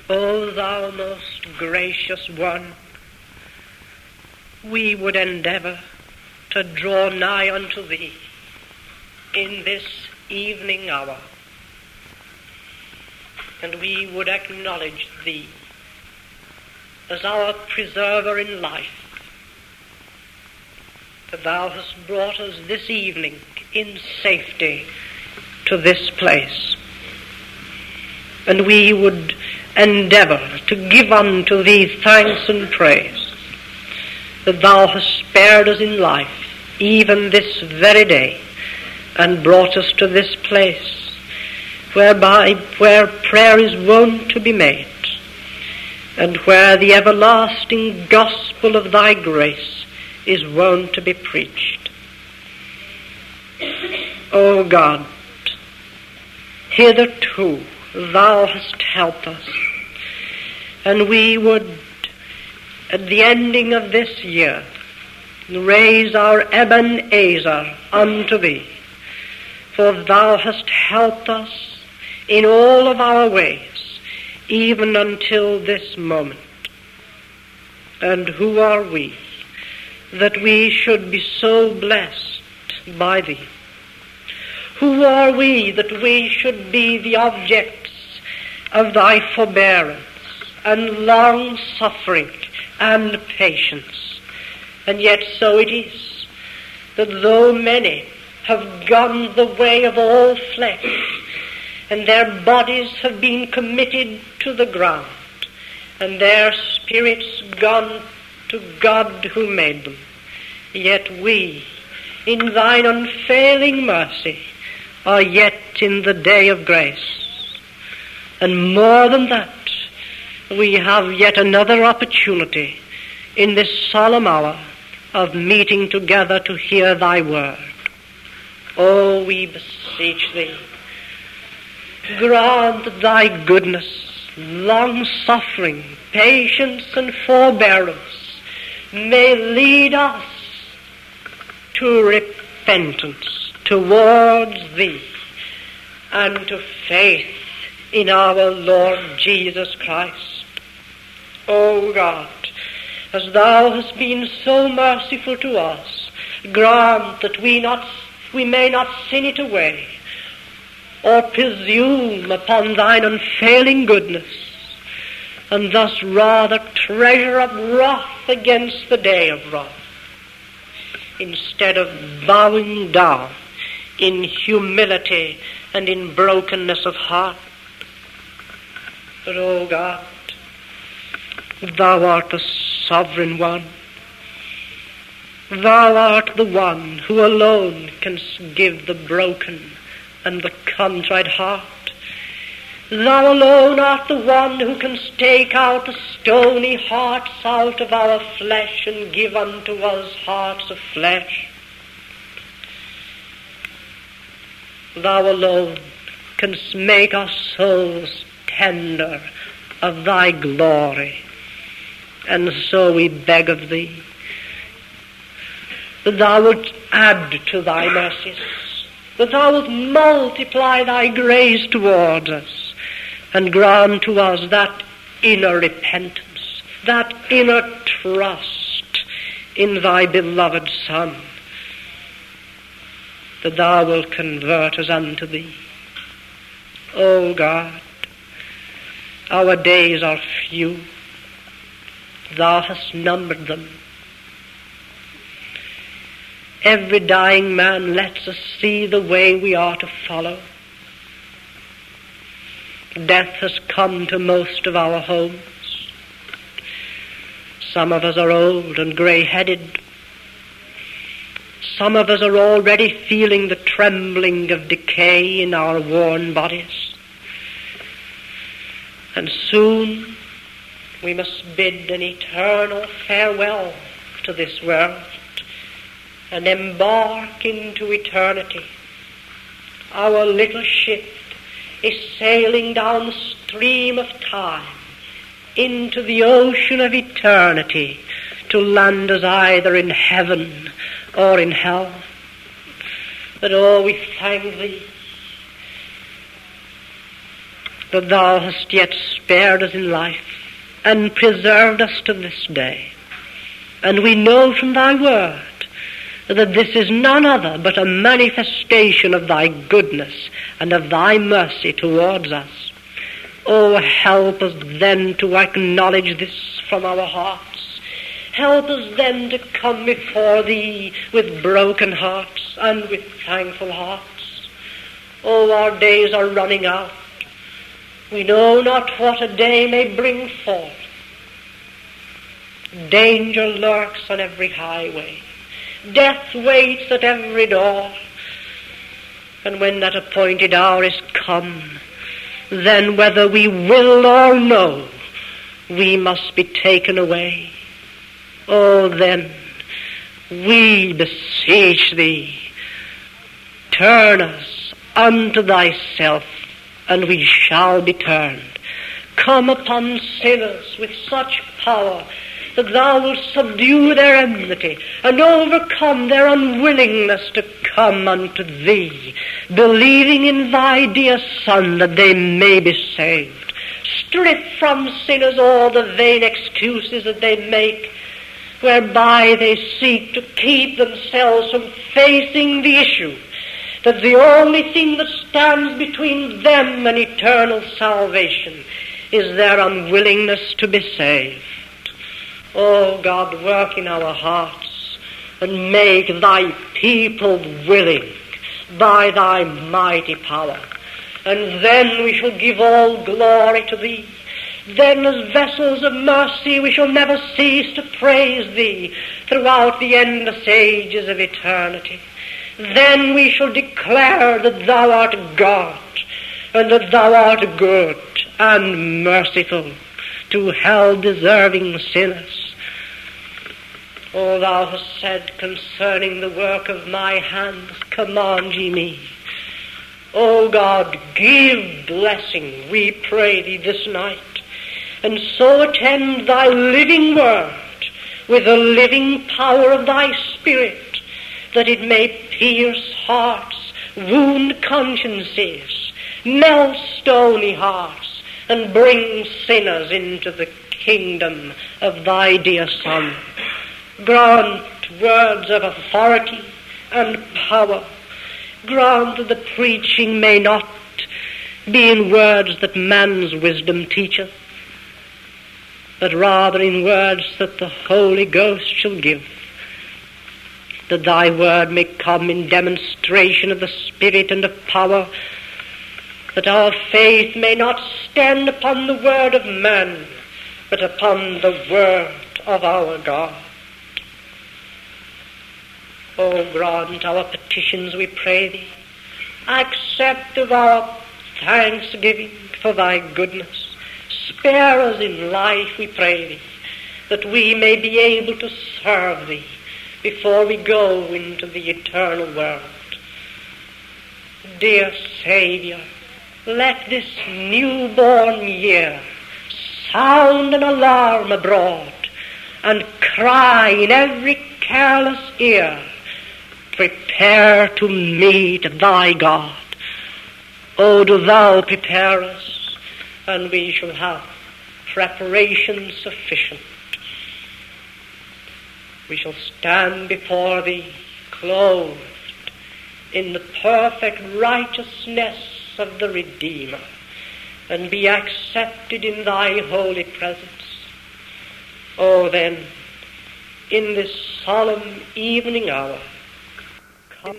O thou most gracious one, we would endeavor to draw nigh unto thee in this evening hour, and we would acknowledge thee as our preserver in life, that thou hast brought us this evening in safety to this place. And we would endeavor to give unto thee thanks and praise that thou hast spared us in life, even this very day, and brought us to this place where prayer is wont to be made, and where the everlasting gospel of thy grace is wont to be preached. O God, hitherto thou hast helped us, and we would, at the ending of this year, raise our Ebenezer unto thee, for thou hast helped us in all of our ways, even until this moment. And who are we that we should be so blessed by thee? Who are we that we should be the objects of thy forbearance and long-suffering and patience? And yet so it is that though many have gone the way of all flesh, and their bodies have been committed to the ground, and their spirits gone to God who made them, yet we, in thine unfailing mercy, are yet in the day of grace. And more than that, we have yet another opportunity in this solemn hour of meeting together to hear thy word. Oh, we beseech thee, grant that thy goodness, long-suffering, patience, and forbearance may lead us to repentance towards thee and to faith in our Lord Jesus Christ. O God, as thou hast been so merciful to us, grant that we may not sin it away, or presume upon thine unfailing goodness, and thus rather treasure up wrath against the day of wrath, instead of bowing down in humility and in brokenness of heart. But, O God, thou art the sovereign one. Thou art the one who alone can give the broken and the contrite heart. Thou alone art the one who can take out the stony hearts out of our flesh and give unto us hearts of flesh. Thou alone canst make our souls tender of thy glory. And so we beg of thee that thou wilt add to thy mercies, that thou wilt multiply thy grace towards us, and grant to us that inner repentance, that inner trust in thy beloved Son, that thou wilt convert us unto thee. O God, our days are few. Thou hast numbered them. Every dying man lets us see the way we are to follow. Death has come to most of our homes. Some of us are old and grey-headed. Some of us are already feeling the trembling of decay in our worn bodies. And soon we must bid an eternal farewell to this world and embark into eternity. Our little ship is sailing down the stream of time into the ocean of eternity to land us either in heaven or in hell. But oh, we thank thee that thou hast yet spared us in life and preserved us to this day. And we know from thy word that this is none other but a manifestation of thy goodness and of thy mercy towards us. Oh, help us then to acknowledge this from our hearts. Help us then to come before thee with broken hearts and with thankful hearts. Oh, our days are running out. We know not what a day may bring forth. Danger lurks on every highway. Death waits at every door. And when that appointed hour is come, then whether we will or no, we must be taken away. Oh, then, we beseech thee, turn us unto thyself, and we shall be turned. Come upon sinners with such power that thou wilt subdue their enmity and overcome their unwillingness to come unto thee, believing in thy dear Son that they may be saved. Strip from sinners all the vain excuses that they make, whereby they seek to keep themselves from facing the issue that the only thing that stands between them and eternal salvation is their unwillingness to be saved. Oh, God, work in our hearts and make thy people willing by thy mighty power. And then we shall give all glory to thee. Then as vessels of mercy we shall never cease to praise thee throughout the endless ages of eternity. Then we shall declare that thou art God, and that thou art good and merciful to hell-deserving sinners. O thou hast said concerning the work of my hands, command ye me. O God, give blessing, we pray thee this night, and so attend thy living word with the living power of thy Spirit, that it may pierce hearts, wound consciences, melt stony hearts, and bring sinners into the kingdom of thy dear Son. Grant words of authority and power. Grant that the preaching may not be in words that man's wisdom teacheth, but rather in words that the Holy Ghost shall give, that thy word may come in demonstration of the Spirit and of power, that our faith may not stand upon the word of man, but upon the word of our God. O grant our petitions, we pray thee. Accept of our thanksgiving for thy goodness. Spare us in life, we pray thee, that we may be able to serve thee before we go into the eternal world. Dear Savior, let this newborn year sound an alarm abroad and cry in every careless ear, prepare to meet thy God. O do thou prepare us, and we shall have preparation sufficient. We shall stand before thee clothed in the perfect righteousness of the Redeemer, and be accepted in thy holy presence. Oh, then, in this solemn evening hour, come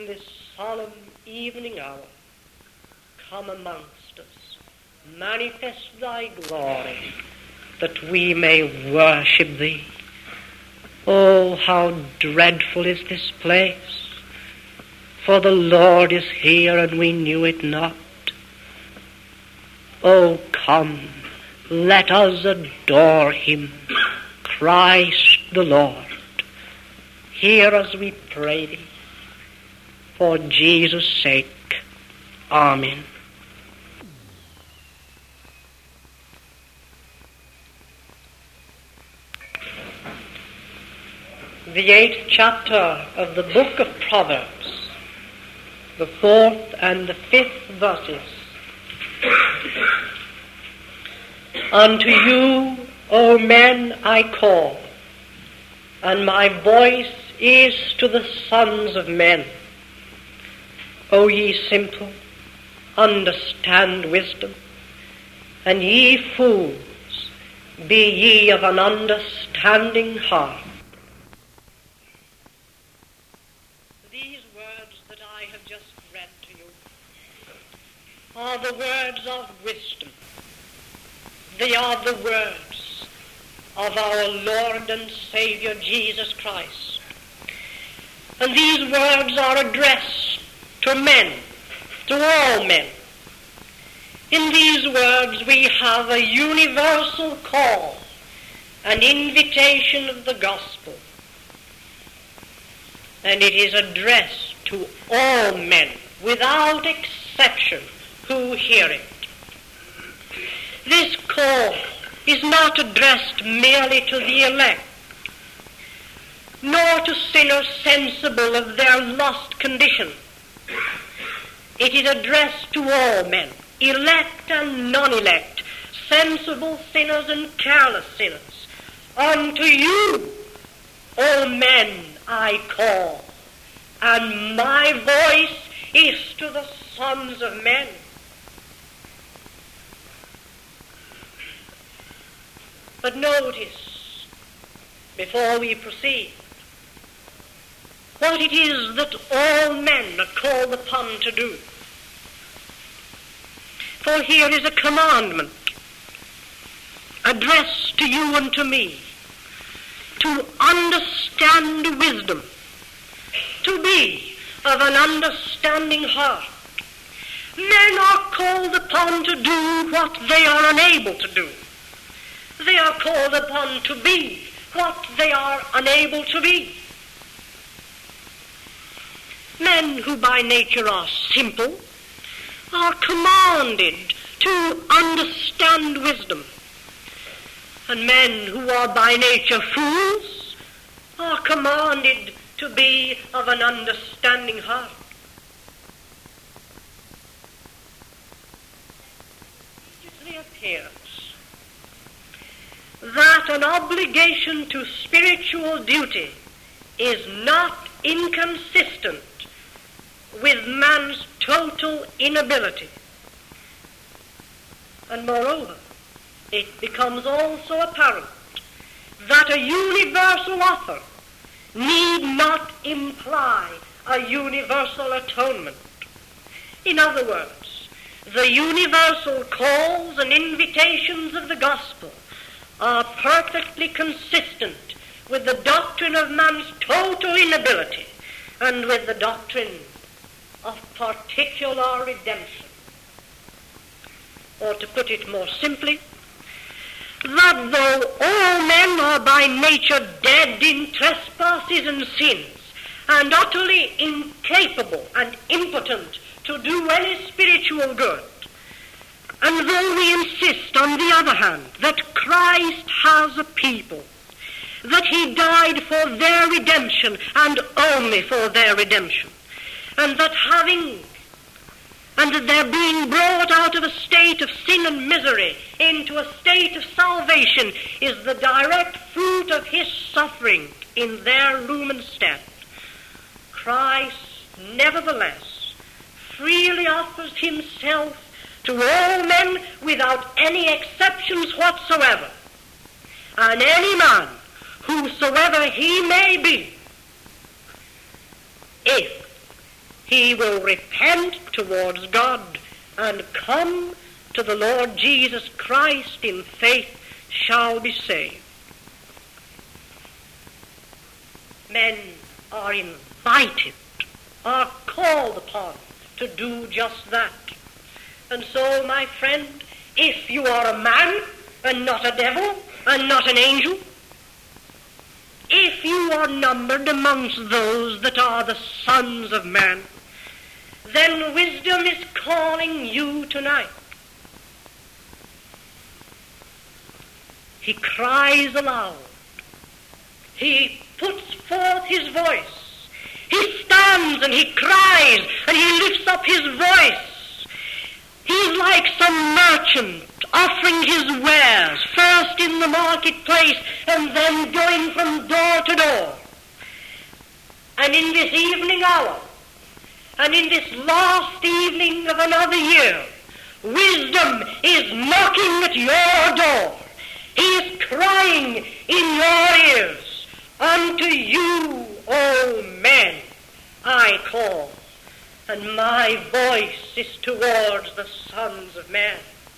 amongst us, manifest thy glory, that we may worship thee. Oh, how dreadful is this place, for the Lord is here and we knew it not. Oh, come, let us adore him, Christ the Lord. Hear us, we pray thee, for Jesus' sake. Amen. The 8th chapter of the book of Proverbs, the 4th and the 5th verses. Unto you, O men, I call, and my voice is to the sons of men. O ye simple, understand wisdom, and ye fools, be ye of an understanding heart. These words that I have just read to you are the words of wisdom. They are the words of our Lord and Savior Jesus Christ. And these words are addressed to men, to all men. In these words we have a universal call, an invitation of the gospel. And it is addressed to all men, without exception, who hear it. This call is not addressed merely to the elect, nor to sinners sensible of their lost condition. It is addressed to all men, elect and non-elect, sensible sinners and careless sinners. Unto you, O men, I call, and my voice is to the sons of men. But notice, before we proceed, what it is that all men are called upon to do. For here is a commandment addressed to you and to me, to understand wisdom, to be of an understanding heart. Men are called upon to do what they are unable to do. They are called upon to be what they are unable to be. Men who by nature are simple are commanded to understand wisdom. And men who are by nature fools are commanded to be of an understanding heart. It appears that an obligation to spiritual duty is not inconsistent with man's total inability. And moreover, it becomes also apparent that a universal offer need not imply a universal atonement. In other words, the universal calls and invitations of the gospel are perfectly consistent with the doctrine of man's total inability and with the doctrine of particular redemption. Or to put it more simply, that though all men are by nature dead in trespasses and sins, and utterly incapable and impotent to do any spiritual good, and though we insist, on the other hand, that Christ has a people, that he died for their redemption and only for their redemption, and that they're being brought out of a state of sin and misery into a state of salvation is the direct fruit of his suffering in their room and stead. Christ, nevertheless, freely offers himself to all men without any exceptions whatsoever. And any man, whosoever he may be, if he will repent towards God and come to the Lord Jesus Christ in faith, shall be saved. Men are invited, are called upon to do just that. And so, my friend, if you are a man and not a devil and not an angel, if you are numbered amongst those that are the sons of man, then wisdom is calling you tonight. He cries aloud. He puts forth his voice. He stands and he cries and he lifts up his voice. He's like some merchant offering his wares prayers, first in the marketplace and then going from door to door. And in this evening hour, and in this last evening of another year, wisdom is knocking at your door. He is crying in your ears, unto you, O men, I call, and my voice is towards the sons of men.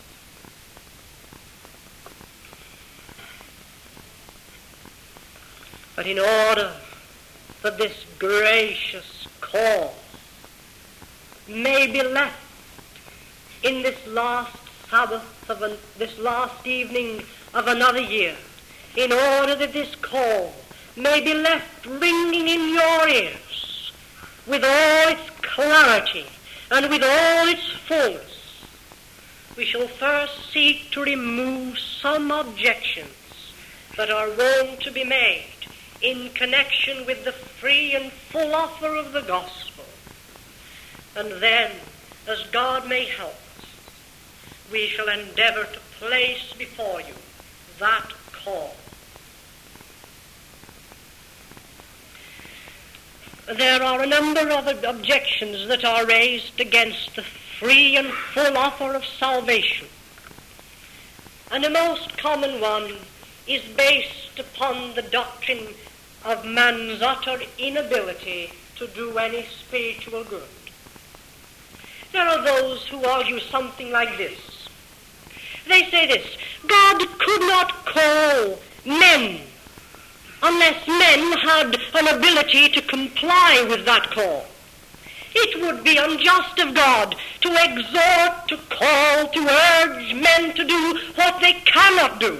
But in order that this gracious call may be left in this last Sabbath of this last evening of another year, in order that this call may be left ringing in your ears with all its clarity and with all its fullness, we shall first seek to remove some objections that are wont to be made in connection with the free and full offer of the gospel. And then, as God may help us, we shall endeavor to place before you that call. There are a number of objections that are raised against the free and full offer of salvation. And the most common one is based upon the doctrine of man's utter inability to do any spiritual good. There are those who argue something like this. They say this: God could not call men unless men had an ability to comply with that call. It would be unjust of God to exhort, to call, to urge men to do what they cannot do.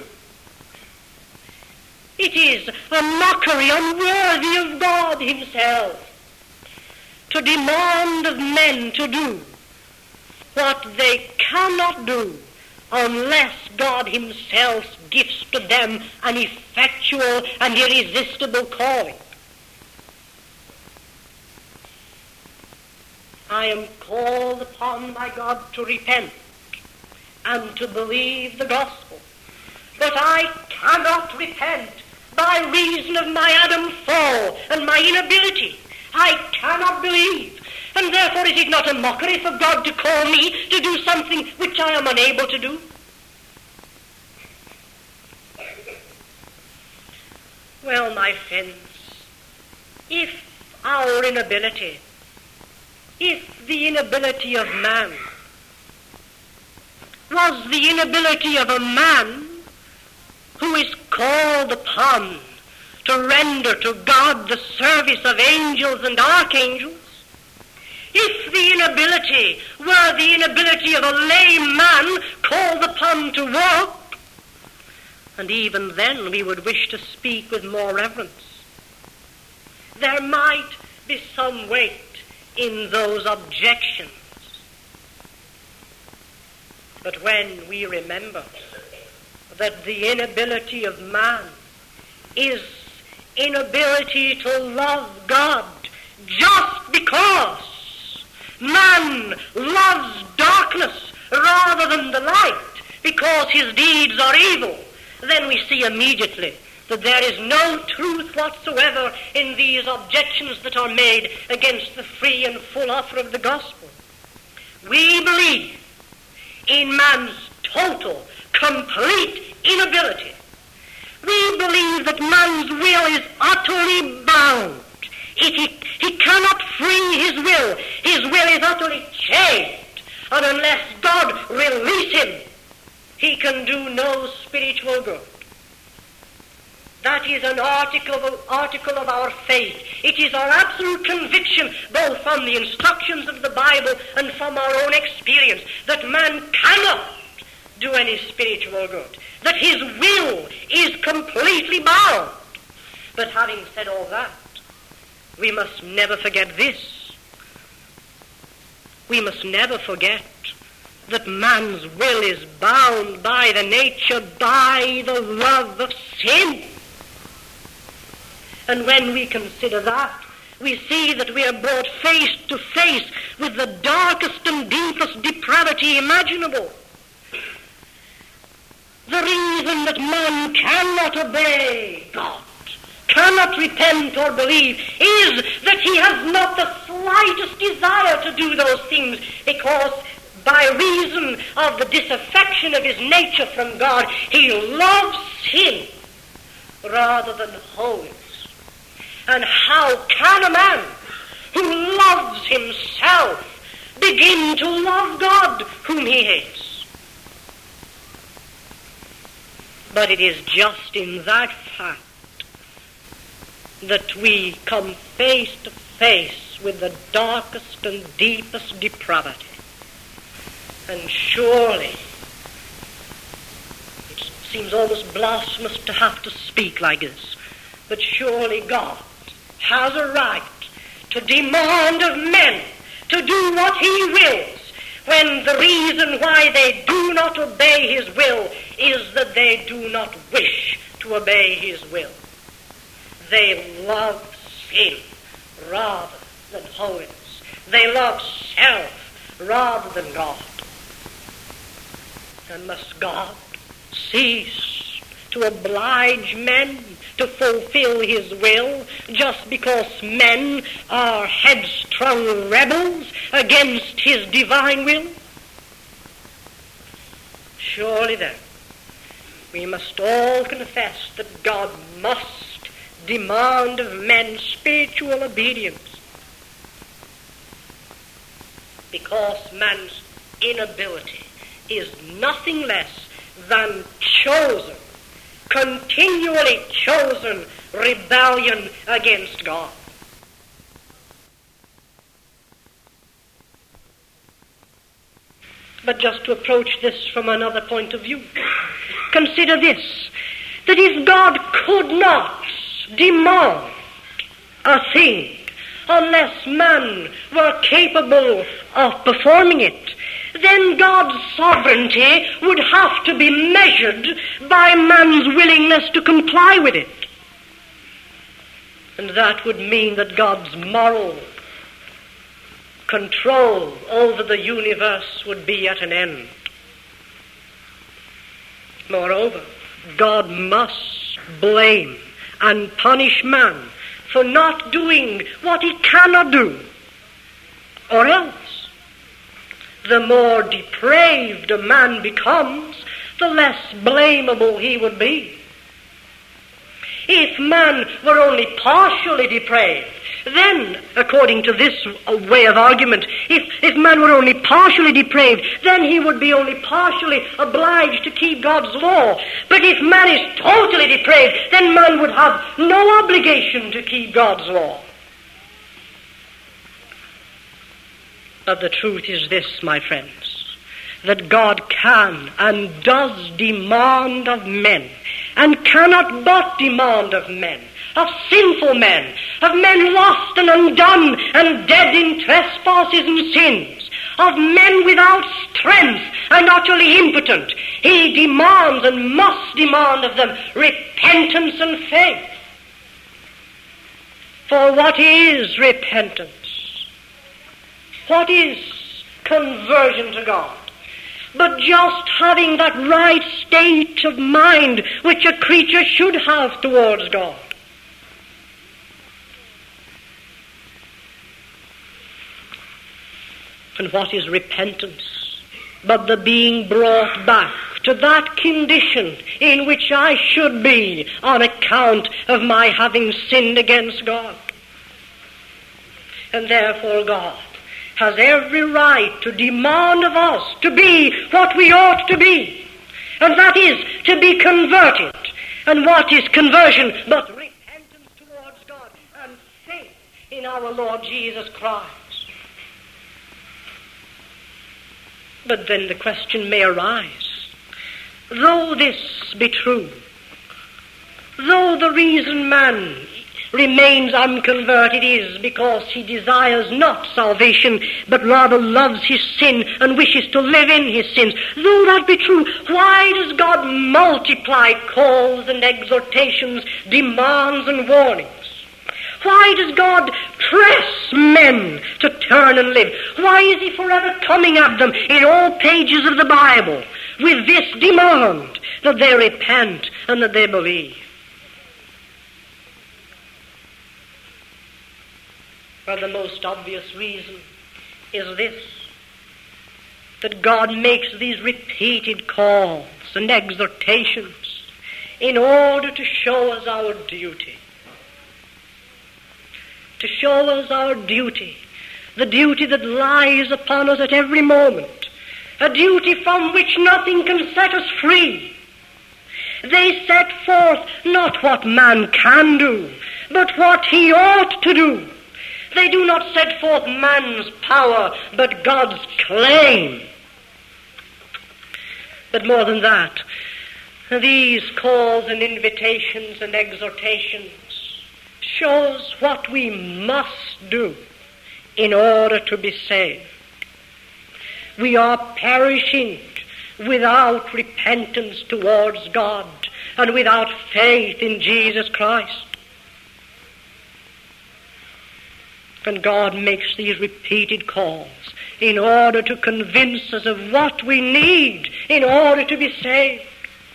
It is a mockery unworthy of God himself to demand of men to do what they cannot do unless God himself gives to them an effectual and irresistible calling. I am called upon by God to repent and to believe the gospel, but I cannot repent by reason of my Adam fall and my inability. I cannot believe. And therefore is it not a mockery for God to call me to do something which I am unable to do? Well, my friends, if our inability, if the inability of man was the inability of a man who is called upon to render to God the service of angels and archangels, if the inability were the inability of a lame man called upon to walk, and even then we would wish to speak with more reverence, there might be some weight in those objections. But when we remember that the inability of man is inability to love God just because man loves darkness rather than the light, because his deeds are evil, then we see immediately that there is no truth whatsoever in these objections that are made against the free and full offer of the gospel. We believe in man's total, complete inability. We believe that man's will is utterly bound. He cannot free his will. His will is utterly chained. And unless God release him, he can do no spiritual good. That is an article of our faith. It is our absolute conviction, both from the instructions of the Bible and from our own experience, that man cannot do any spiritual good, that his will is completely bound. But having said all that, we must never forget this. We must never forget that man's will is bound by the nature, by the love of sin. And when we consider that, we see that we are brought face to face with the darkest and deepest depravity imaginable. The reason that man cannot obey God, cannot repent or believe, is that he has not the slightest desire to do those things, because by reason of the disaffection of his nature from God, he loves sin rather than holiness. And how can a man who loves himself begin to love God whom he hates? But it is just in that fact that we come face to face with the darkest and deepest depravity. And surely, it seems almost blasphemous to have to speak like this, but surely God has a right to demand of men to do what he wills, when the reason why they do not obey his will is that they do not wish to obey his will. They love sin rather than holiness. They love self rather than God. And must God cease to oblige men to fulfill his will just because men are headstrong rebels against his divine will? Surely then, we must all confess that God must demand of men spiritual obedience, because man's inability is nothing less than chosen, continually chosen rebellion against God. But just to approach this from another point of view, consider this, that if God could not demand a thing unless man were capable of performing it, then God's sovereignty would have to be measured by man's willingness to comply with it. And that would mean that God's moral control over the universe would be at an end. Moreover, God must blame and punish man for not doing what he cannot do, or else the more depraved a man becomes, the less blamable he would be. If man were only partially depraved, then, according to this way of argument, if man were only partially depraved, then he would be only partially obliged to keep God's law. But if man is totally depraved, then man would have no obligation to keep God's law. But the truth is this, my friends, that God can and does demand of men, and cannot but demand of men, of sinful men, of men lost and undone and dead in trespasses and sins, of men without strength and utterly impotent. He demands and must demand of them repentance and faith. For what is repentance? What is conversion to God? But just having that right state of mind which a creature should have towards God. And what is repentance but the being brought back to that condition in which I should be on account of my having sinned against God? And therefore God has every right to demand of us to be what we ought to be, and that is to be converted. And what is conversion but repentance towards God and faith in our Lord Jesus Christ? But then the question may arise, though this be true, though the reason man remains unconverted is because he desires not salvation, but rather loves his sin and wishes to live in his sins. Though that be true, why does God multiply calls and exhortations, demands and warnings? Why does God press men to turn and live? Why is he forever coming at them in all pages of the Bible with this demand, that they repent and that they believe. Well, the most obvious reason is this, that God makes these repeated calls and exhortations in order to show us our duty. To show us our duty, the duty that lies upon us at every moment, a duty from which nothing can set us free. They set forth not what man can do, but what he ought to do. They do not set forth man's power, but God's claim. But more than that, these calls and invitations and exhortations shows what we must do in order to be saved. We are perishing without repentance towards God and without faith in Jesus Christ. And God makes these repeated calls in order to convince us of what we need in order to be saved.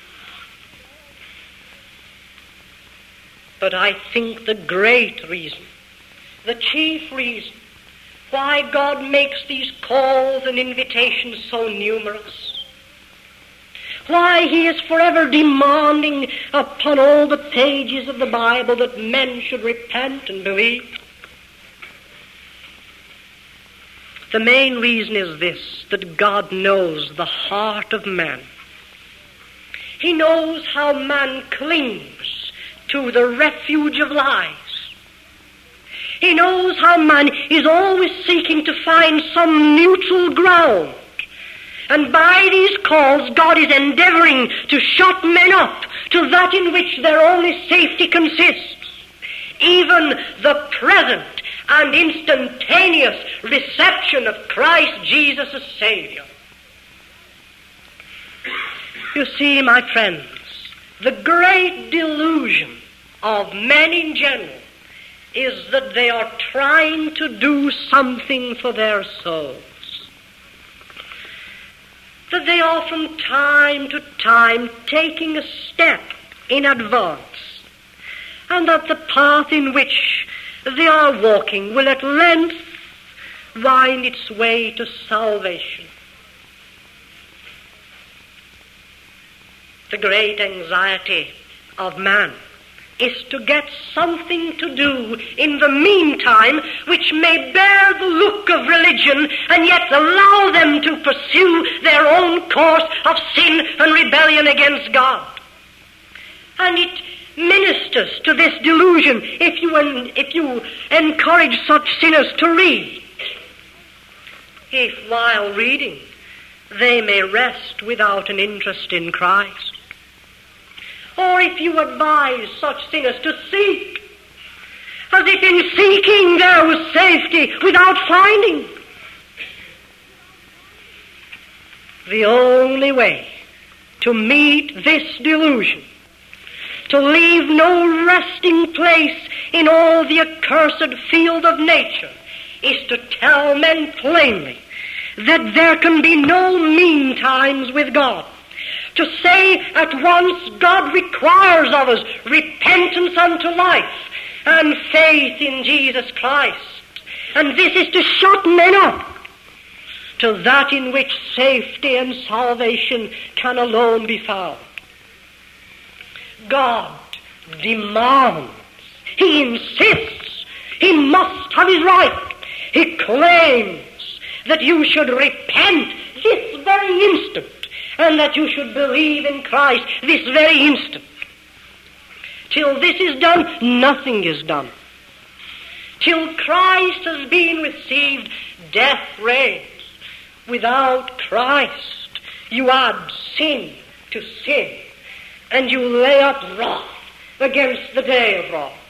But I think the great reason, the chief reason, why God makes these calls and invitations so numerous, why he is forever demanding upon all the pages of the Bible that men should repent and believe, the main reason is this, that God knows the heart of man. He knows how man clings to the refuge of lies. He knows how man is always seeking to find some neutral ground. And by these calls, God is endeavoring to shut men up to that in which their only safety consists. Even the present and instantaneous reception of Christ Jesus as Savior. You see, my friends, the great delusion of men in general is that they are trying to do something for their souls. That they are from time to time taking a step in advance, and that the path in which they are walking will at length wind its way to salvation. The great anxiety of man is to get something to do in the meantime which may bear the look of religion and yet allow them to pursue their own course of sin and rebellion against God. And it ministers to this delusion if you encourage such sinners to read. If while reading they may rest without an interest in Christ. Or if you advise such sinners to seek, as if in seeking there was safety without finding. The only way to meet this delusion, to leave no resting place in all the accursed field of nature, is to tell men plainly that there can be no mean times with God. To say at once God requires of us repentance unto life and faith in Jesus Christ. And this is to shut men up to that in which safety and salvation can alone be found. God demands, he insists, he must have his right. He claims that you should repent this very instant, and that you should believe in Christ this very instant. Till this is done, nothing is done. Till Christ has been received, death reigns. Without Christ, you add sin to sin, and you lay up wrath against the day of wrath.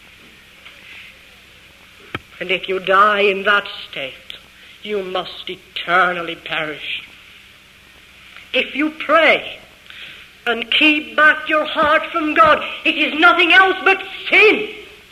And if you die in that state, you must eternally perish. If you pray and keep back your heart from God, it is nothing else but sin.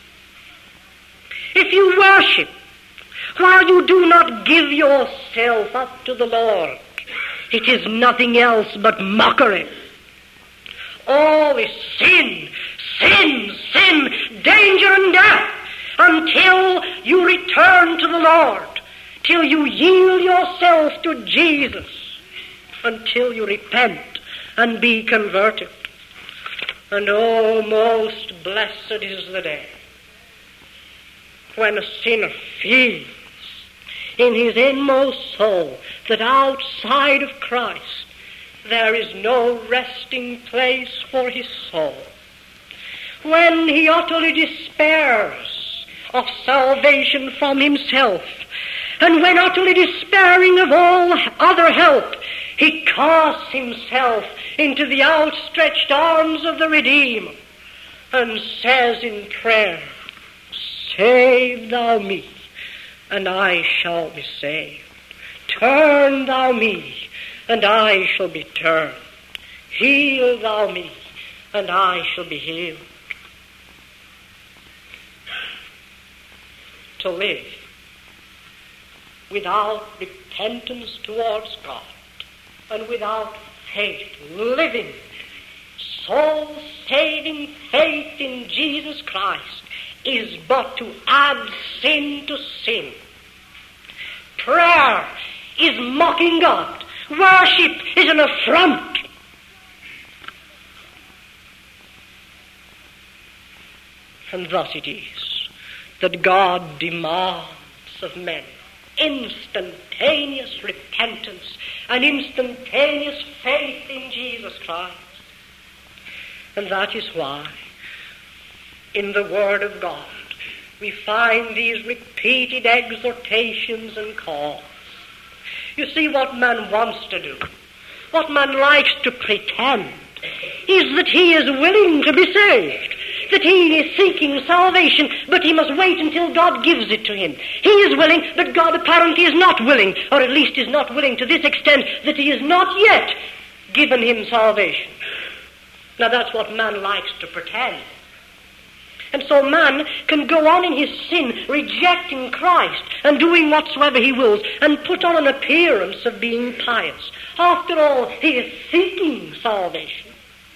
If you worship while you do not give yourself up to the Lord, It is nothing else but mockery. All is sin, sin, sin, danger and death, until you return to the Lord, till you yield yourself to Jesus, until you repent and be converted. And oh, most blessed is the day when a sinner feels in his inmost soul that outside of Christ there is no resting place for his soul. When he utterly despairs of salvation from himself, and when utterly despairing of all other help, he casts himself into the outstretched arms of the Redeemer and says in prayer, "Save thou me, and I shall be saved. Turn thou me, and I shall be turned. Heal thou me, and I shall be healed." To live without repentance towards God, and without faith, living, soul-saving faith in Jesus Christ, is but to add sin to sin. Prayer is mocking God. Worship is an affront. And thus it is that God demands of men instantaneous repentance and instantaneous faith in Jesus Christ. And that is why in the Word of God we find these repeated exhortations and calls. You see, what man wants to do, what man likes to pretend, is that he is willing to be saved, that he is seeking salvation, but he must wait until God gives it to him. He is willing, but God apparently is not willing, or at least is not willing to this extent that he has not yet given him salvation. Now that's what man likes to pretend. And so man can go on in his sin, rejecting Christ and doing whatsoever he wills, and put on an appearance of being pious. After all, he is seeking salvation.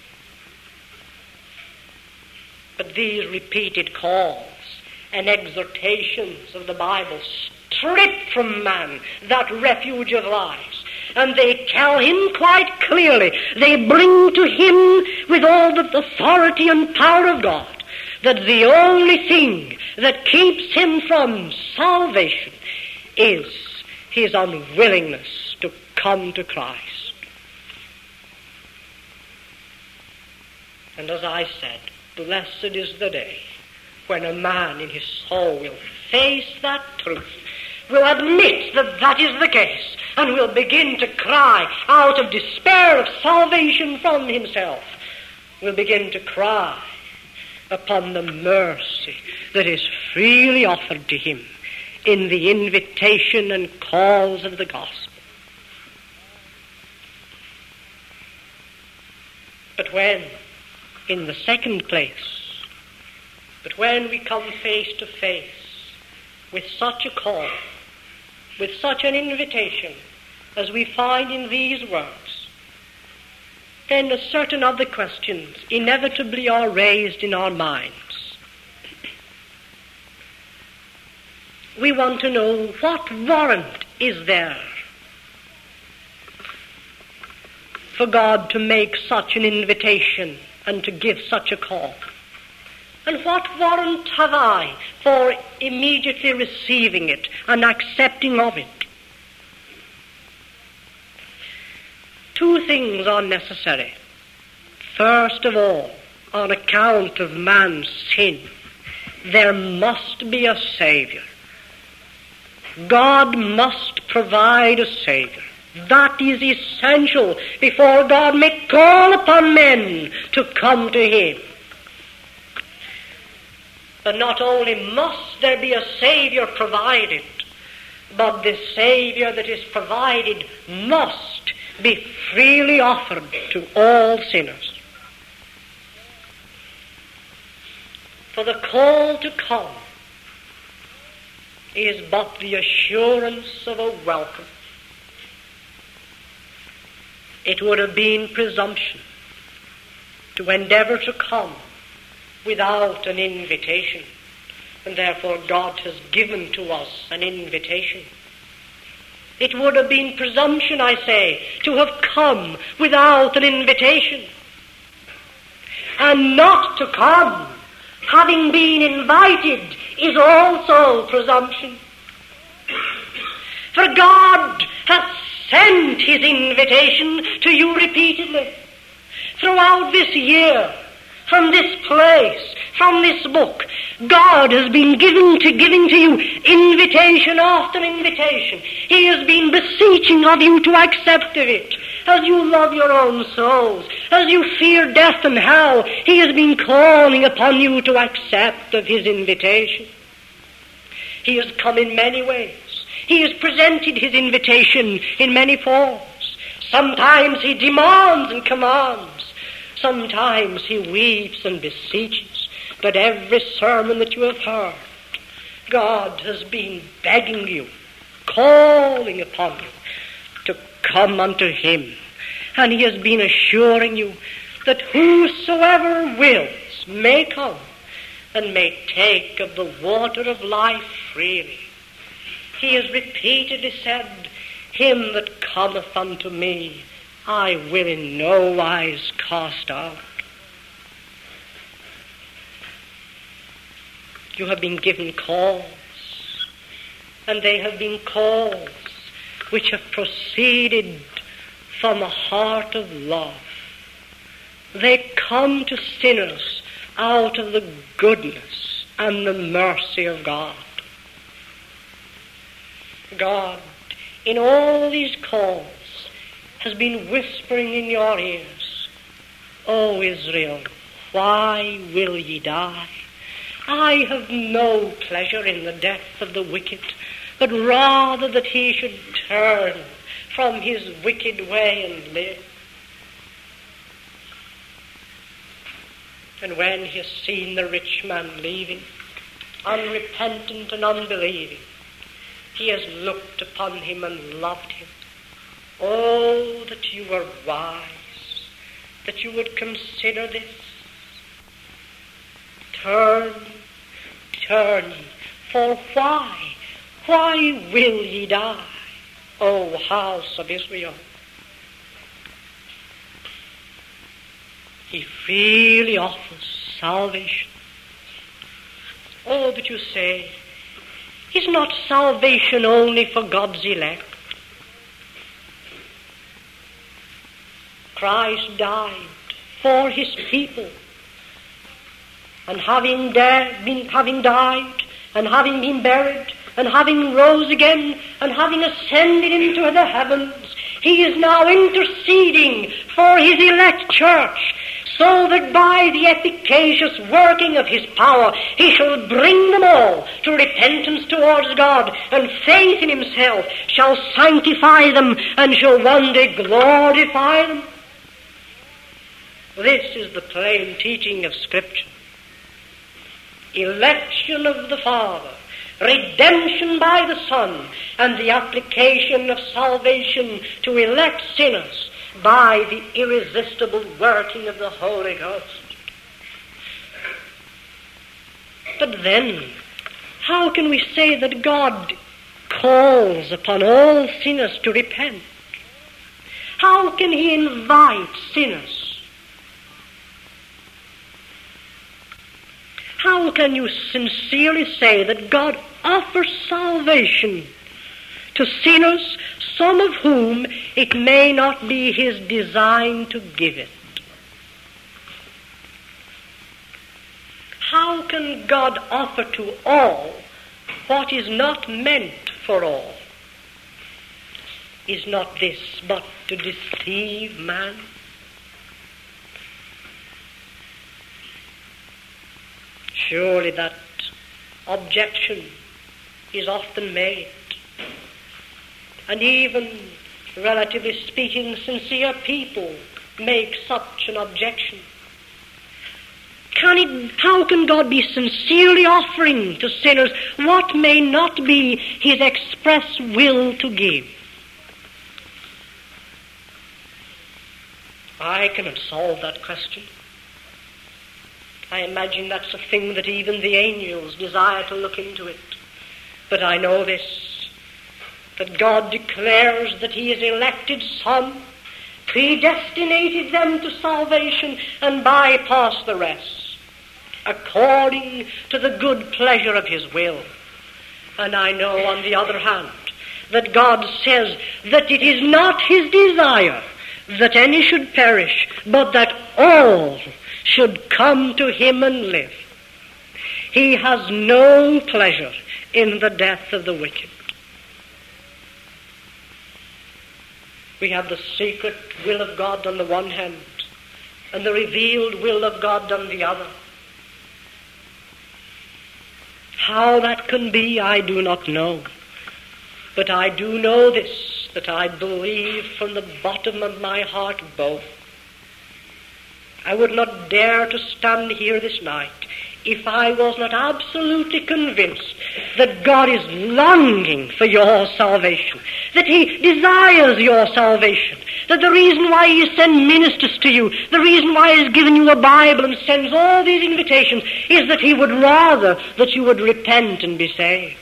But these repeated calls and exhortations of the Bible strip from man that refuge of lies. And they tell him quite clearly, they bring to him with all the authority and power of God, that the only thing that keeps him from salvation is his unwillingness to come to Christ. And as I said, blessed is the day when a man in his soul will face that truth, will admit that that is the case, and will begin to cry out of despair of salvation from himself, will begin to cry upon the mercy that is freely offered to him in the invitation and calls of the gospel. But when, in the second place, but when we come face to face with such a call, with such an invitation as we find in these words, then a certain other questions inevitably are raised in our minds. We want to know, what warrant is there for God to make such an invitation and to give such a call? And what warrant have I for immediately receiving it and accepting of it? Two things are necessary. First of all, on account of man's sin, there must be a Savior. God must provide a Savior. That is essential before God may call upon men to come to him. But not only must there be a Savior provided, but the Savior that is provided must be freely offered to all sinners. For the call to come is but the assurance of a welcome. It would have been presumption to endeavor to come without an invitation. And therefore God has given to us an invitation. It would have been presumption, I say, to have come without an invitation. And not to come, having been invited, is also presumption. For God hath sent his invitation to you repeatedly. Throughout this year, from this place, from this book, God has been giving to you invitation after invitation. He has been beseeching of you to accept of it. As you love your own souls, as you fear death and hell, he has been calling upon you to accept of his invitation. He has come in many ways. He has presented his invitation in many forms. Sometimes he demands and commands. Sometimes he weeps and beseeches. But every sermon that you have heard, God has been begging you, calling upon you to come unto him. And he has been assuring you that whosoever wills may come and may take of the water of life freely. He has repeatedly said, him that cometh unto me, I will in no wise cast out. You have been given calls, and they have been calls which have proceeded from a heart of love. They come to sinners out of the goodness and the mercy of God. God, in all these calls, has been whispering in your ears, O Israel, why will ye die? I have no pleasure in the death of the wicked, but rather that he should turn from his wicked way and live. And when he has seen the rich man leaving, unrepentant and unbelieving, he has looked upon him and loved him. Oh, that you were wise, that you would consider this. Turn, turn ye, for why? Why will ye die, O house of Israel? He freely offers salvation. Oh, that you say, is not salvation only for God's elect? Christ died for his people, and having died, and having been buried, and having rose again, and having ascended into the heavens, he is now interceding for his elect church, so that by the efficacious working of his power he shall bring them all to repentance towards God, and faith in himself shall sanctify them, and shall one day glorify them. This is the plain teaching of Scripture. Election of the Father, redemption by the Son, and the application of salvation to elect sinners by the irresistible working of the Holy Ghost. But then, how can we say that God calls upon all sinners to repent? How can he invite sinners? How can you sincerely say that God offers salvation to sinners, some of whom it may not be his design to give it? How can God offer to all what is not meant for all? Is not this but to deceive man? Surely that objection is often made. And even, relatively speaking, sincere people make such an objection. How can God be sincerely offering to sinners what may not be his express will to give? I cannot solve that question. I imagine that's a thing that even the angels desire to look into it. But I know this, that God declares that he has elected some, predestinated them to salvation, and bypassed the rest, according to the good pleasure of his will. And I know, on the other hand, that God says that it is not his desire that any should perish, but that all should come to him and live. He has no pleasure in the death of the wicked. We have the secret will of God on the one hand, and the revealed will of God on the other. How that can be, I do not know. But I do know this, that I believe from the bottom of my heart both. I would not dare to stand here this night if I was not absolutely convinced that God is longing for your salvation, that he desires your salvation, that the reason why he sends ministers to you, the reason why he has given you a Bible and sends all these invitations, is that he would rather that you would repent and be saved.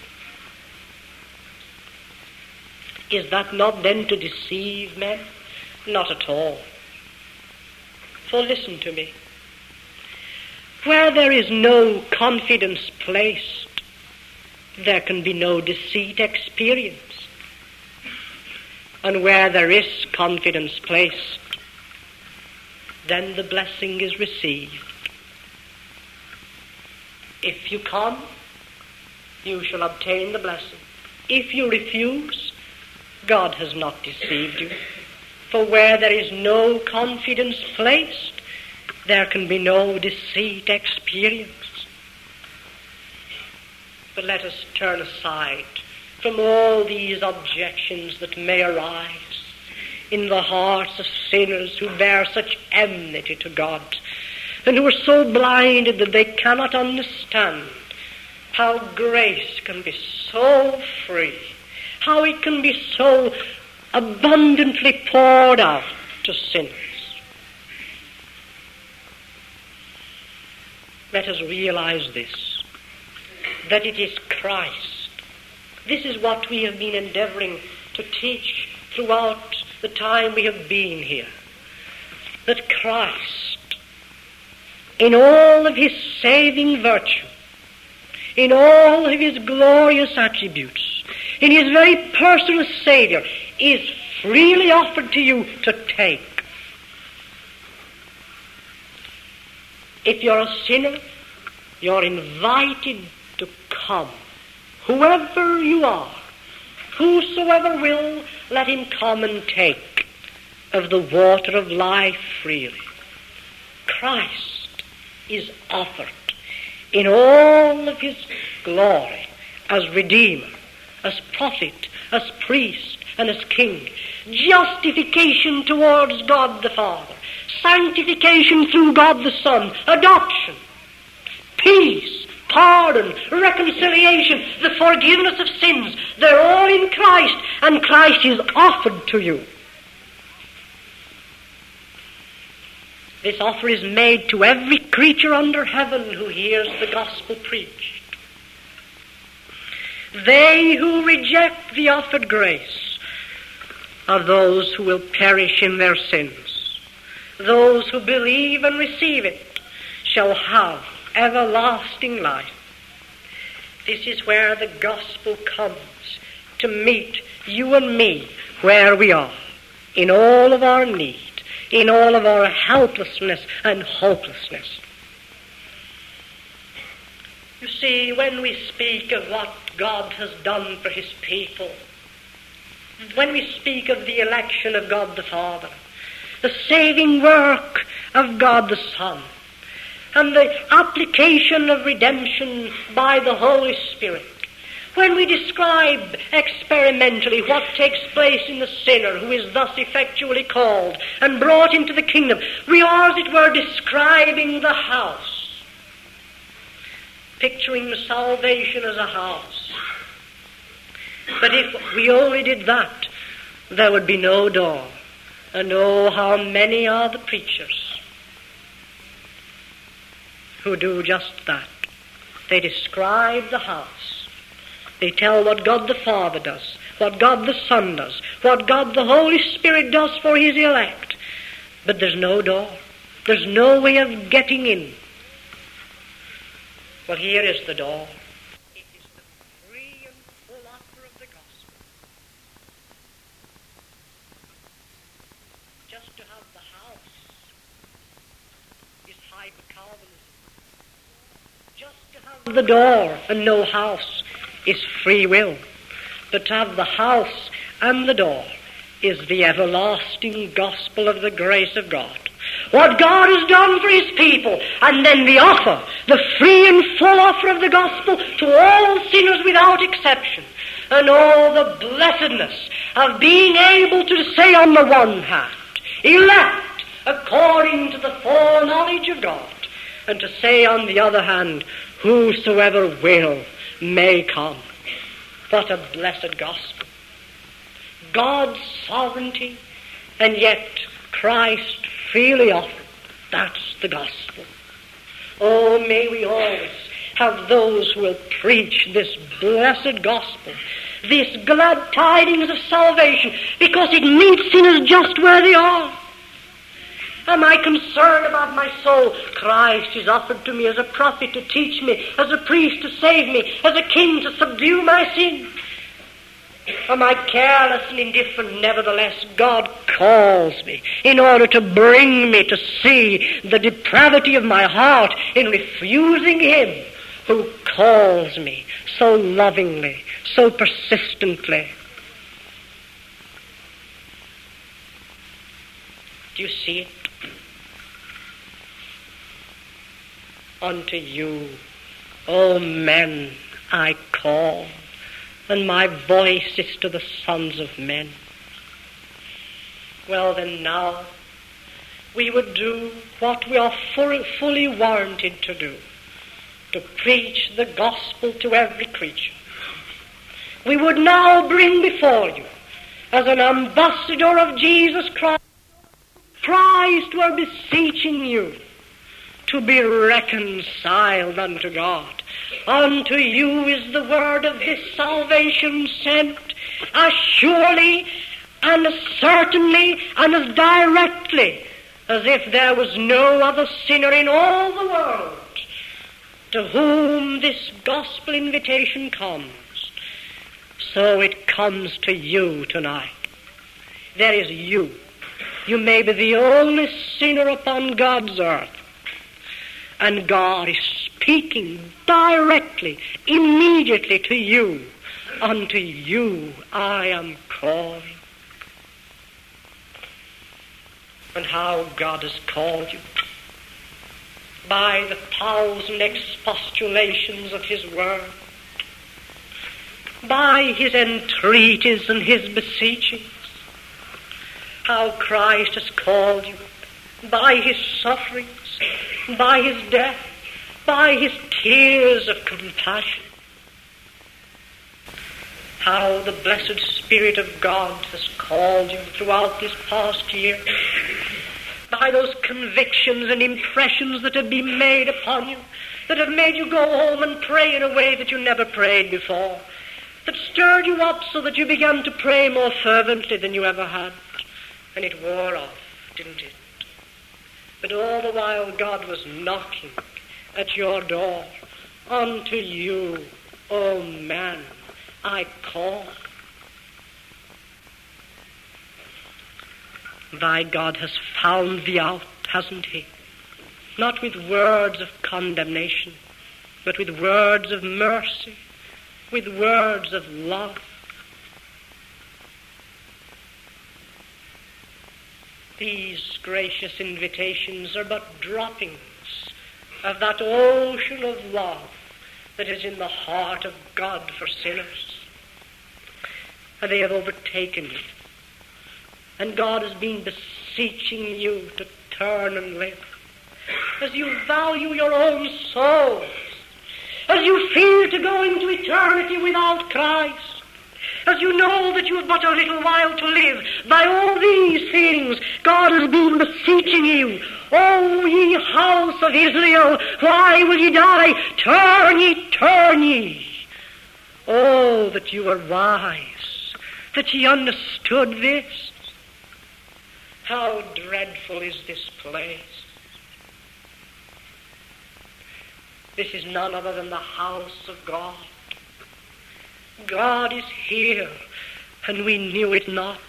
Is that not then to deceive men? Not at all. For listen to me. Where there is no confidence placed, there can be no deceit experienced. And where there is confidence placed, then the blessing is received. If you come, you shall obtain the blessing. If you refuse, God has not deceived you. For where there is no confidence placed, there can be no deceit experienced. But let us turn aside from all these objections that may arise in the hearts of sinners who bear such enmity to God, and who are so blinded that they cannot understand how grace can be so free, how it can be so abundantly poured out to sinners. Let us realize this, that it is Christ. This is what we have been endeavoring to teach throughout the time we have been here. That Christ, in all of his saving virtue, in all of his glorious attributes, in his very person as Savior, is freely offered to you to take. If you're a sinner, you're invited to come. Whoever you are, whosoever will, let him come and take of the water of life freely. Christ is offered in all of his glory as Redeemer, as prophet, as priest, and as king. Justification towards God the Father, sanctification through God the Son, adoption, peace, pardon, reconciliation, the forgiveness of sins. They're all in Christ, and Christ is offered to you. This offer is made to every creature under heaven who hears the gospel preached. They who reject the offered grace are those who will perish in their sins. Those who believe and receive it shall have everlasting life. This is where the gospel comes to meet you and me where we are, in all of our need, in all of our helplessness and hopelessness. You see, when we speak of what God has done for his people, when we speak of the election of God the Father, the saving work of God the Son, and the application of redemption by the Holy Spirit, when we describe experimentally what takes place in the sinner who is thus effectually called and brought into the kingdom, we are, as it were, describing the house, picturing salvation as a house. But if we only did that, there would be no door, And oh, how many are the preachers who do just that. They describe the house. They tell what God the Father does, what God the Son does, what God the Holy Spirit does for his elect. But there's no door. There's no way of getting in. Well, here is the door. It is the free and full offer of the gospel. Just to have the house is hyper-Calvinism. Just to have the door and no house is free will. But to have the house and the door is the everlasting gospel of the grace of God. What God has done for his people, and then the offer, the free and full offer of the gospel to all sinners without exception. And all the blessedness of being able to say on the one hand, elect according to the foreknowledge of God, and to say on the other hand, whosoever will may come. What a blessed gospel. God's sovereignty, and yet Christ freely offered. That's the gospel. Oh, may we always have those who will preach this blessed gospel, this glad tidings of salvation, because it meets sinners just where they are. Am I concerned about my soul? Christ is offered to me as a prophet to teach me, as a priest to save me, as a king to subdue my sin. Am I careless and indifferent? Nevertheless, God calls me in order to bring me to see the depravity of my heart in refusing him who calls me so lovingly, so persistently. Do you see it? Unto you, O men, I call, and my voice is to the sons of men. Well then, now we would do what we are fully warranted to do, to preach the gospel to every creature. We would now bring before you, as an ambassador of Jesus Christ, we're beseeching you to be reconciled unto God. Unto you is the word of this salvation sent, as surely and as certainly and as directly as if there was no other sinner in all the world to whom this gospel invitation comes. So it comes to you tonight. There is you. You may be the only sinner upon God's earth. And God is speaking directly, immediately to you. Unto you I am calling. And how God has called you. By the 1,000 expostulations of his word. By his entreaties and his beseechings. How Christ has called you. By his sufferings. By his death. By his tears of compassion. How the blessed Spirit of God has called you throughout this past year. By those convictions and impressions that have been made upon you, that have made you go home and pray in a way that you never prayed before, that stirred you up so that you began to pray more fervently than you ever had. And it wore off, didn't it? But all the while God was knocking at your door. Unto you, O man, I call. Thy God has found thee out, hasn't he? Not with words of condemnation, but with words of mercy, with words of love. These gracious invitations are but droppings of that ocean of love that is in the heart of God for sinners. And they have overtaken you. And God has been beseeching you to turn and live. As you value your own souls, as you fear to go into eternity without Christ, as you know that you have but a little while to live, by all these things God has been beseeching you. O ye house of Israel, why will ye die? Turn ye. Oh, that you were wise, that ye understood this. How dreadful is this place. This is none other than the house of God. God is here, and we knew it not.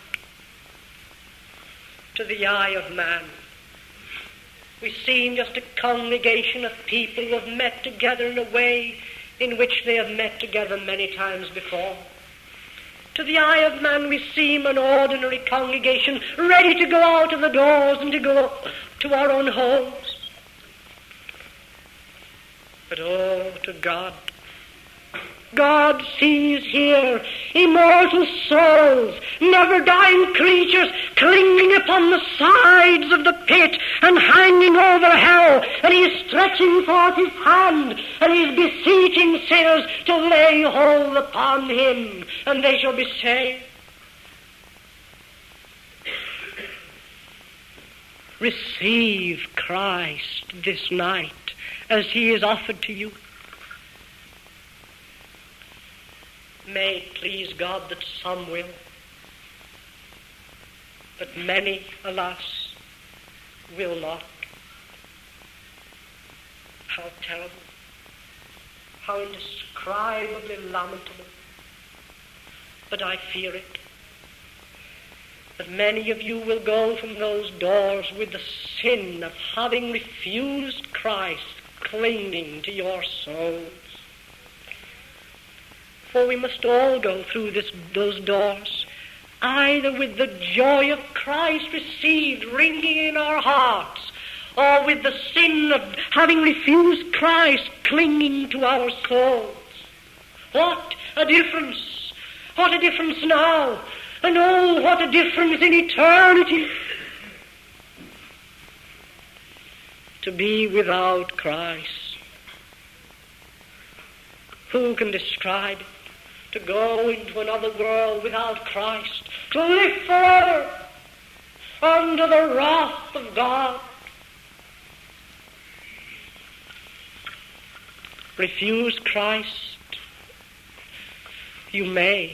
To the eye of man, we seem just a congregation of people who have met together in a way in which they have met together many times before. To the eye of man, we seem an ordinary congregation, ready to go out of the doors and to go to our own homes. But oh, to God, God sees here immortal souls, never-dying creatures clinging upon the sides of the pit and hanging over hell, and He is stretching forth His hand, and He is beseeching sinners to lay hold upon Him, and they shall be saved. Receive Christ this night as He is offered to you. May it please God that some will, but many, alas, will not. How terrible, how indescribably lamentable. But I fear it, that many of you will go from those doors with the sin of having refused Christ clinging to your souls. For we must all go through those doors, either with the joy of Christ received ringing in our hearts, or with the sin of having refused Christ clinging to our souls. What a difference! What a difference now! And oh, what a difference in eternity! To be without Christ. Who can describe it? To go into another world without Christ, to live forever under the wrath of God. Refuse Christ, you may,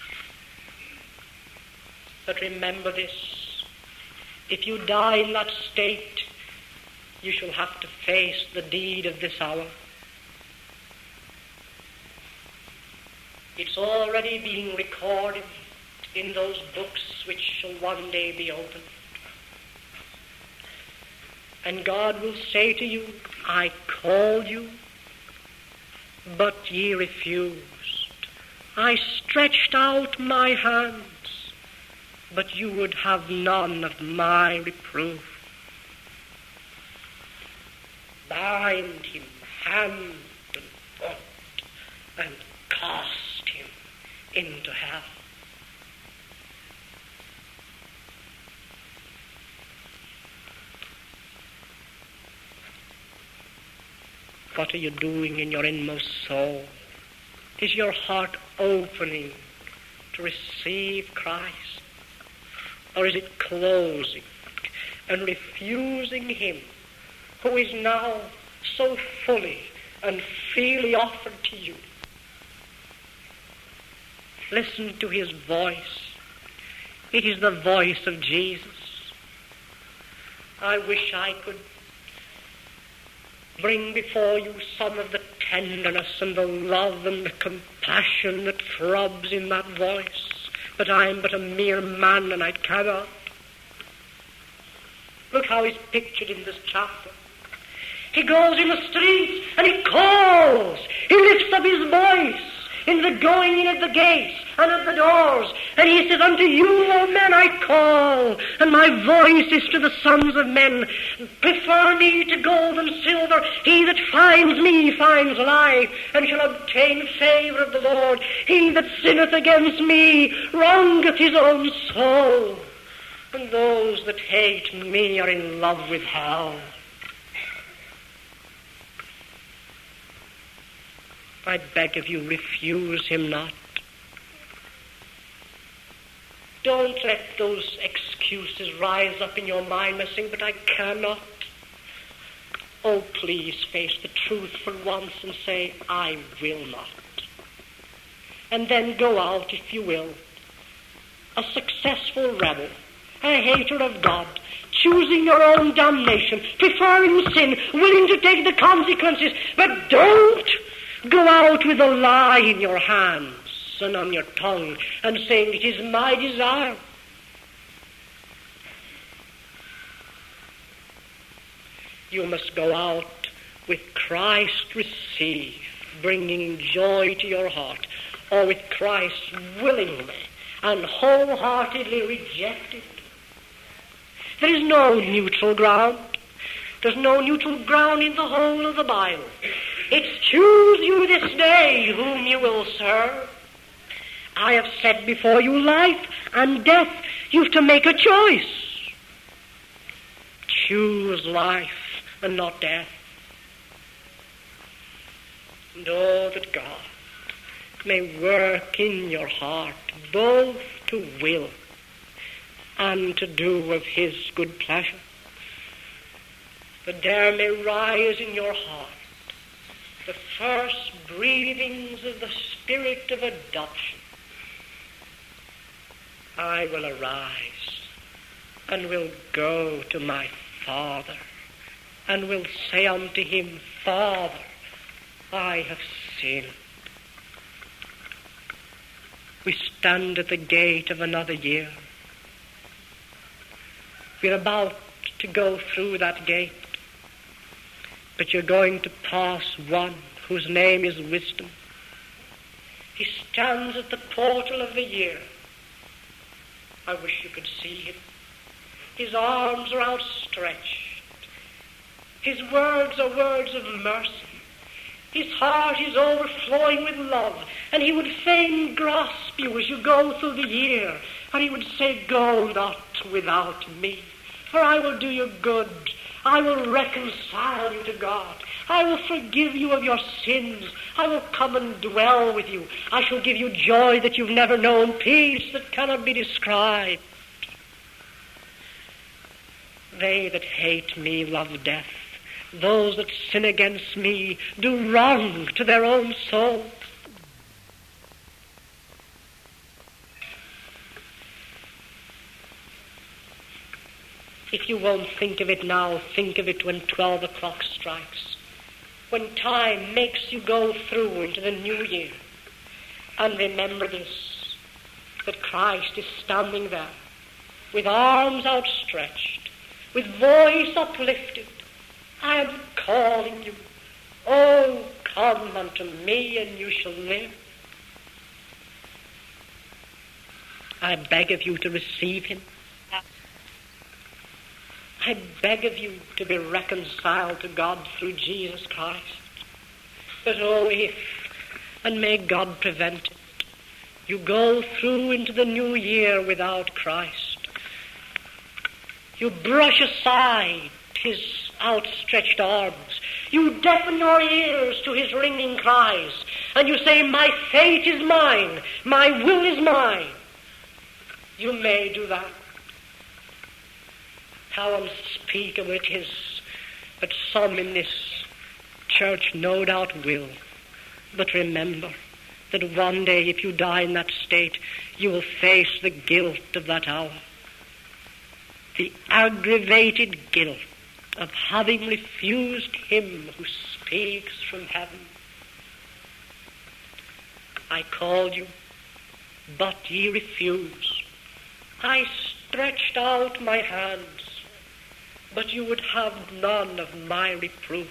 but remember this: if you die in that state, you shall have to face the deed of this hour. It's already being recorded in those books which shall one day be opened. And God will say to you, I called you, but ye refused. I stretched out my hands, but you would have none of my reproof. Bind him hand and foot and cast him into hell. What are you doing in your inmost soul? Is your heart opening to receive Christ? Or is it closing and refusing Him who is now so fully and freely offered to you? Listen to His voice. It is the voice of Jesus. I wish I could bring before you some of the tenderness and the love and the compassion that throbs in that voice, but I am but a mere man and I cannot. Look how he's pictured in this chapter. He goes in the streets and he calls. He lifts up his voice in the going in at the gates and at the doors. And he says, unto you, O men, I call, and my voice is to the sons of men. Prefer me to gold and silver. He that finds me finds life, and shall obtain favor of the Lord. He that sinneth against me wrongeth his own soul. And those that hate me are in love with hell. I beg of you, refuse him not. don't let those excuses rise up in your mind and saying, but I cannot. Oh, please face the truth for once and say, I will not. And then go out, if you will, a successful rebel, a hater of God, choosing your own damnation, preferring sin, willing to take the consequences, but don't go out with a lie in your hands and on your tongue and saying, it is my desire. You must go out with Christ received, bringing joy to your heart, or with Christ willingly and wholeheartedly rejected. There is no neutral ground. There's no neutral ground in the whole of the Bible. It's choose you this day whom you will serve. I have set before you life and death. You've to make a choice. Choose life and not death. And oh, that God may work in your heart both to will and to do of his good pleasure. That there may rise in your heart the first breathings of the spirit of adoption. I will arise and will go to my Father and will say unto him, Father, I have sinned. We stand at the gate of another year. We're about to go through that gate, but you're going to pass one whose name is Wisdom. He stands at the portal of the year. I wish you could see him. His arms are outstretched. His words are words of mercy. His heart is overflowing with love, and he would fain grasp you as you go through the year, and he would say, go not without me, for I will do you good. I will reconcile you to God. I will forgive you of your sins. I will come and dwell with you. I shall give you joy that you've never known, peace that cannot be described. They that hate me love death. Those that sin against me do wrong to their own souls. If you won't think of it now, think of it when 12 o'clock strikes, when time makes you go through into the new year. And remember this, that Christ is standing there with arms outstretched, with voice uplifted. I am calling you. Oh, come unto me and you shall live. I beg of you to receive him. I beg of you to be reconciled to God through Jesus Christ. But oh, if, and may God prevent it, you go through into the new year without Christ, you brush aside his outstretched arms, you deafen your ears to his ringing cries, and you say, my fate is mine, my will is mine. You may do that. How unspeakable it is that some in this church no doubt will. But remember that one day, if you die in that state, you will face the guilt of that hour. The aggravated guilt of having refused him who speaks from heaven. I called you, but ye refused. I stretched out my hands, but you would have none of my reproof.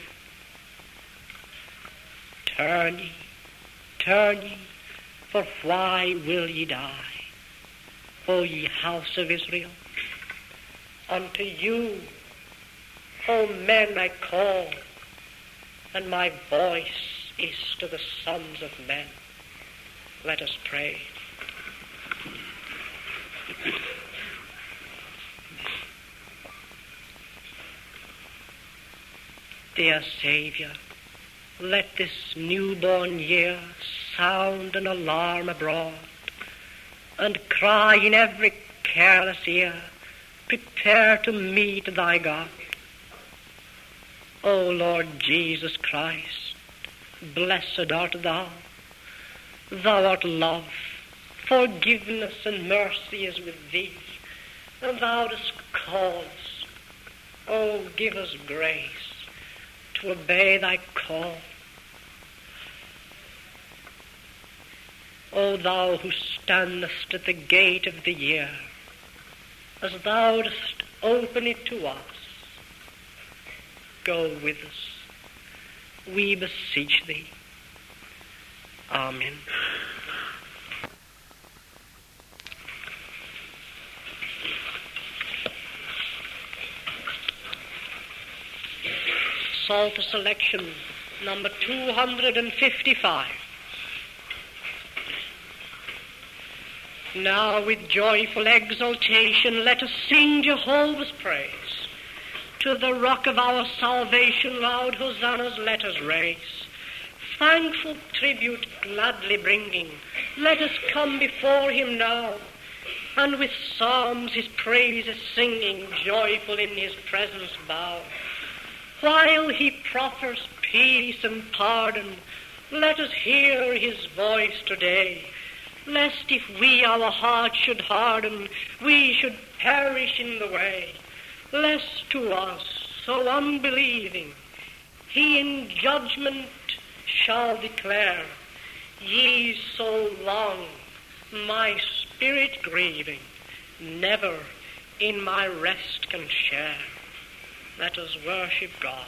Turn ye, for why will ye die, O ye house of Israel? Unto you, O men, I call, and my voice is to the sons of men. Let us pray. Dear Saviour, let this newborn year sound an alarm abroad, and cry in every careless ear, prepare to meet thy God. O Lord Jesus Christ, blessed art thou. Thou art love, forgiveness and mercy is with thee, and thou dost call us. O give us grace to obey thy call. O thou who standest at the gate of the year, as thou dost open it to us, go with us, we beseech thee. Amen. Psalter selection number 255. Now with joyful exultation let us sing Jehovah's praise. To the rock of our salvation loud hosannas let us raise. Thankful tribute gladly bringing, let us come before him now, and with psalms his praises singing, joyful in his presence bow. While he proffers peace and pardon, let us hear his voice today, lest if we our hearts should harden, we should perish in the way. Lest to us, so unbelieving, he in judgment shall declare, ye so long, my spirit grieving, never in my rest can share. Let us worship God.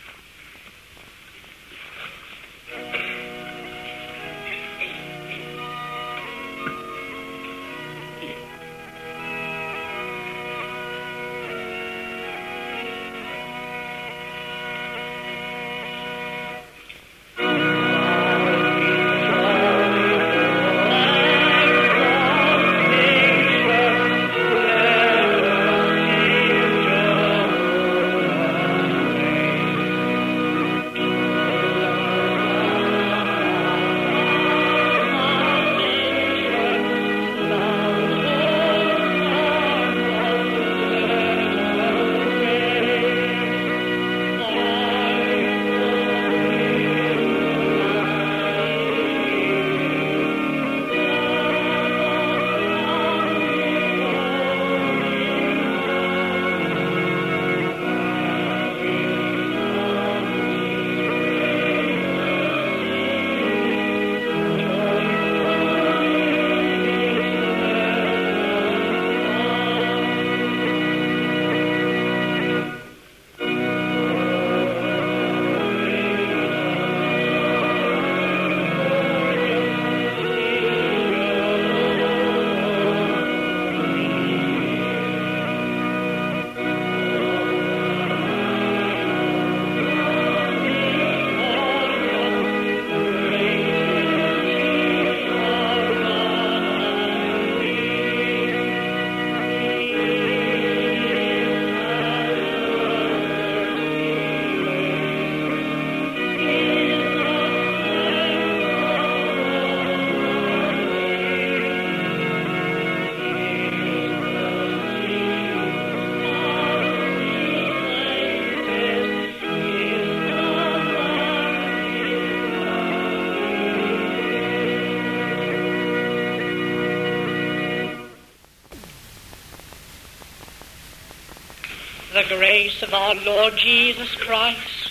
The grace of our Lord Jesus Christ,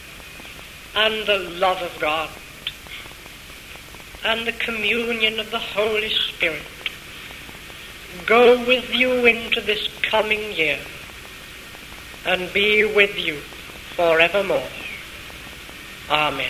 and the love of God, and the communion of the Holy Spirit go with you into this coming year, and be with you forevermore. Amen.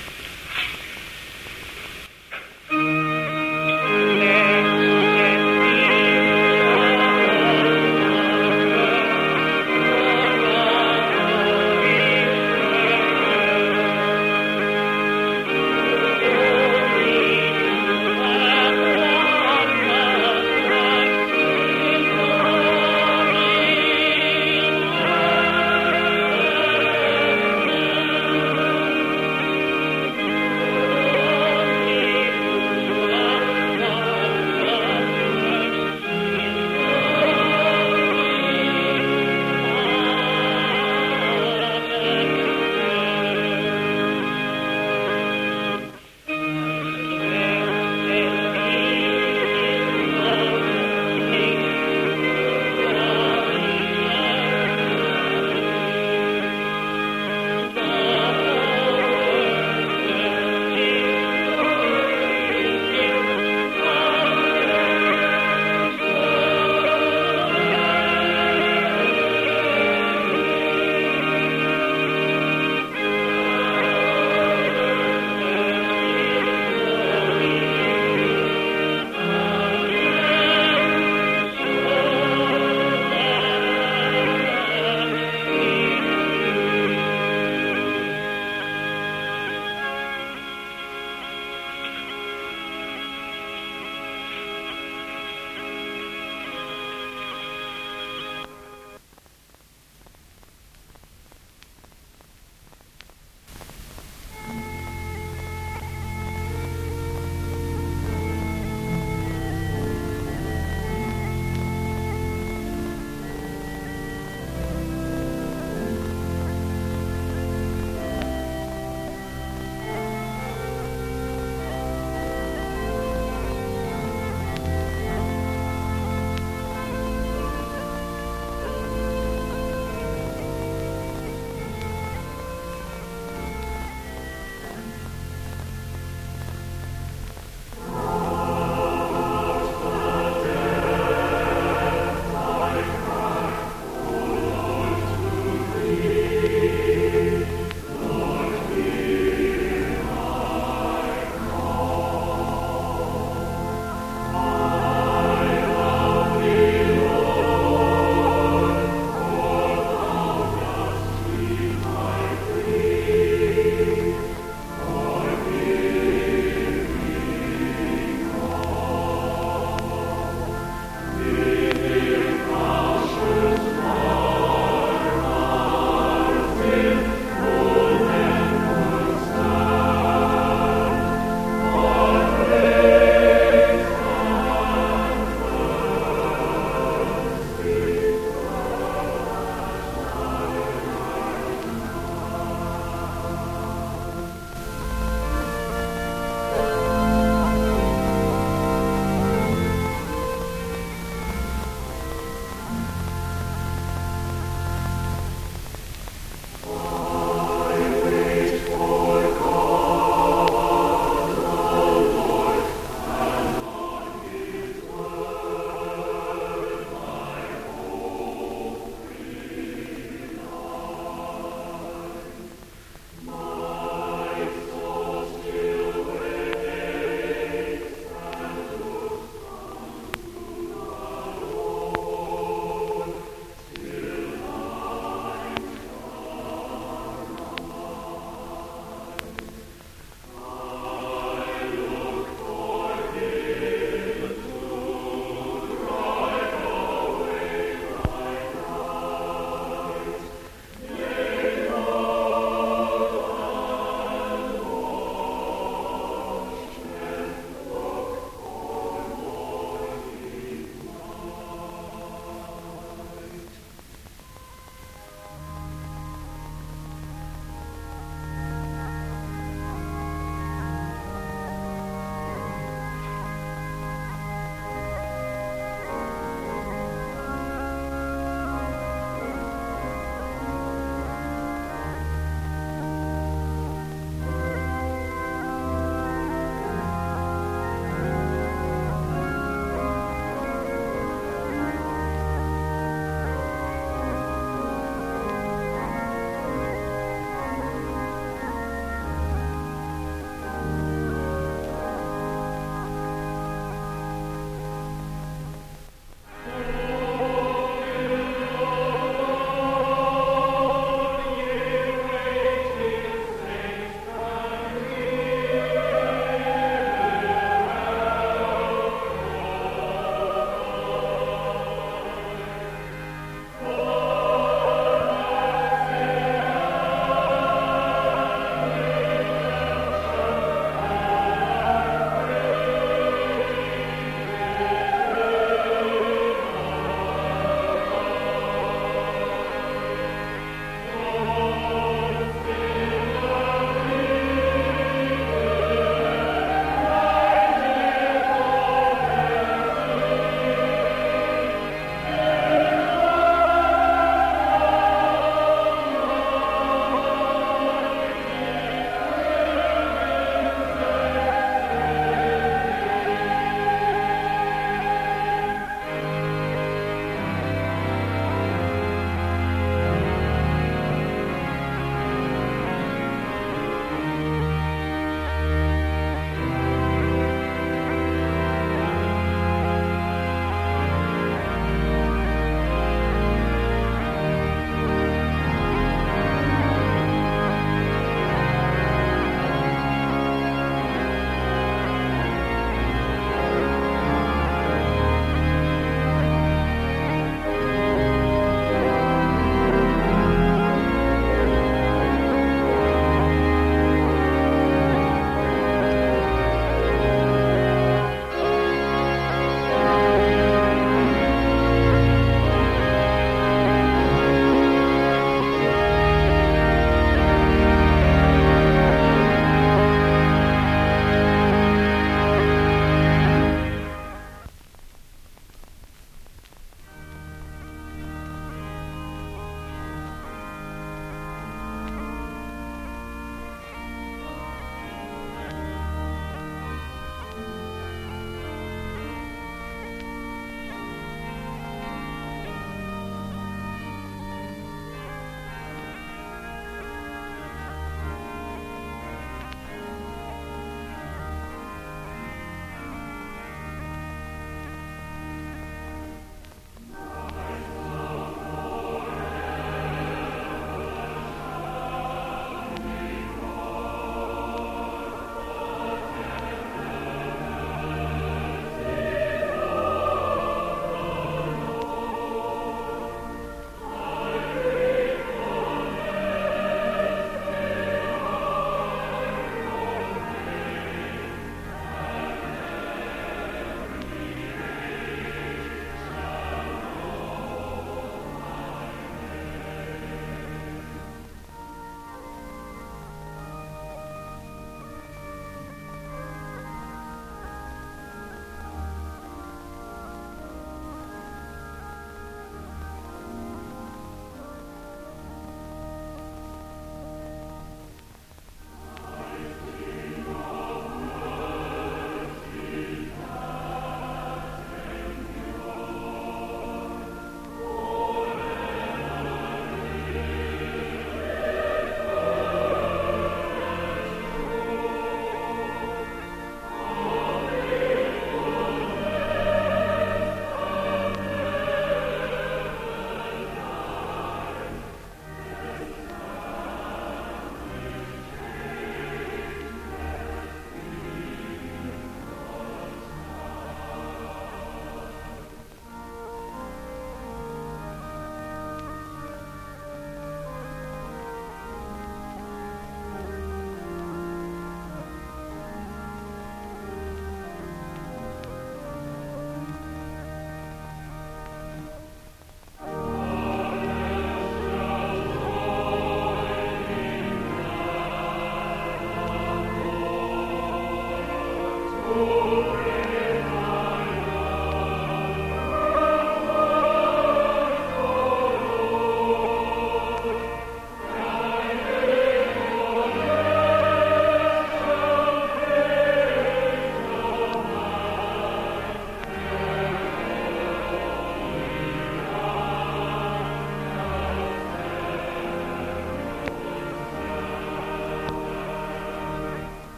glory.